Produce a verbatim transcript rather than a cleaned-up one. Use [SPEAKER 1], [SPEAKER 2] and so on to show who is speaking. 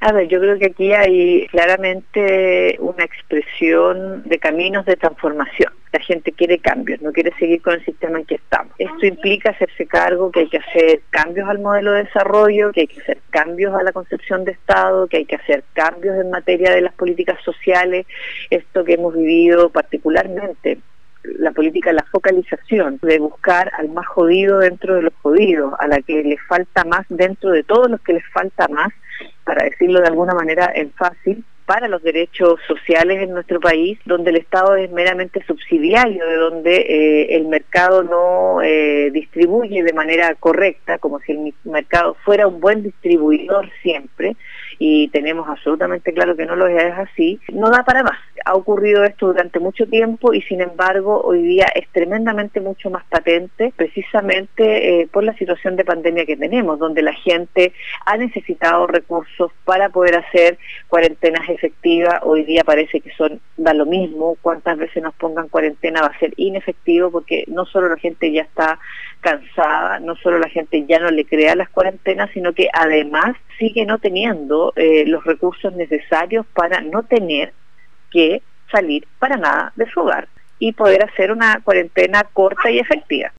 [SPEAKER 1] A ver, yo creo que aquí hay claramente una expresión de caminos de transformación. La gente quiere cambios, no quiere seguir con el sistema en que estamos. Esto implica hacerse cargo que hay que hacer cambios al modelo de desarrollo, que hay que hacer cambios a la concepción de Estado, que hay que hacer cambios en materia de las políticas sociales. Esto que hemos vivido particularmente, la política de la focalización, de buscar al más jodido dentro de los jodidos, a la que les falta más dentro de todos los que les falta más, para decirlo de alguna manera en fácil, para los derechos sociales en nuestro país, donde el Estado es meramente subsidiario, de donde eh, el mercado no eh, distribuye de manera correcta, como si el mercado fuera un buen distribuidor siempre, y tenemos absolutamente claro que no lo es así, no da para más. Ha ocurrido esto durante mucho tiempo y sin embargo hoy día es tremendamente mucho más patente, precisamente eh, por la situación de pandemia que tenemos, donde la gente ha necesitado recursos para poder hacer cuarentenas efectivas. Hoy día parece que son da lo mismo, cuántas veces nos pongan cuarentena va a ser inefectivo, porque no solo la gente ya está cansada, no solo la gente ya no le crea las cuarentenas, sino que además sigue no teniendo eh, los recursos necesarios para no tener que salir para nada de su hogar y poder hacer una cuarentena corta y efectiva.